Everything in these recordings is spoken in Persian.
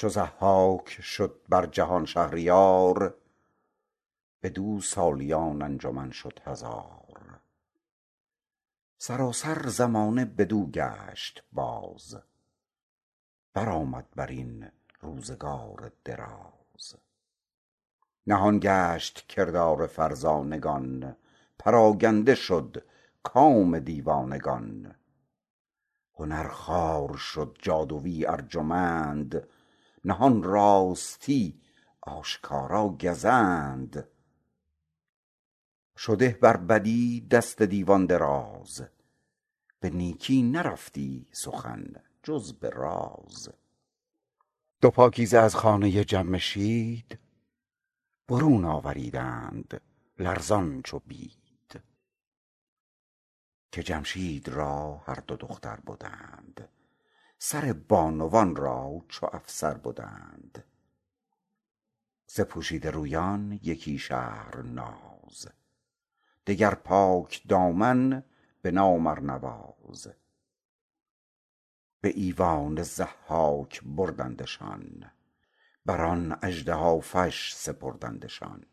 چو ضحاک شد بر جهان شهریار بدو سالیان انجمن شد هزار سراسر زمانه بدو گشت باز برآمد بر این روزگار دراز نهان گشت کردار فرزانگان پراگنده شد کام دیوانگان هنر خوار شد جادوی ارجمند نهان راستی آشکارا گزند شده بر بدی دست دیوان دراز به نیکی نرفتی سخن جز به راز دو پاکیزه از خانه جمشید برون آوریدند لرزان چو بید که جمشید را هر دو دختر بودند سر بانوان را چو افسر بودند ز پوشیده رویان یکی شهرناز دگر پاک دامن به نام ارنواز به ایوان ضحاک بردندشان بران اژدهافش سپردندشان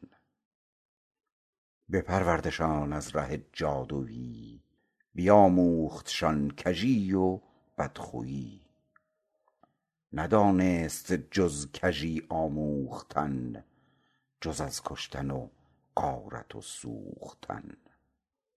بپروردشان از ره جادویی بیاموختشان کژی و بدخویی ندانست جز کژی آموختن جز از کشتن و غارت و سوختن